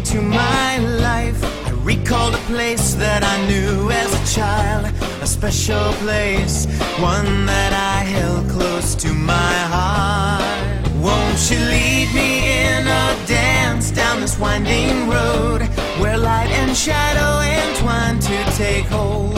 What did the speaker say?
into my life. I recalled a place that I knew as a child, a special place, one that I held close to my heart. Won't you lead me in a dance down this winding road, where light and shadow entwine to take hold?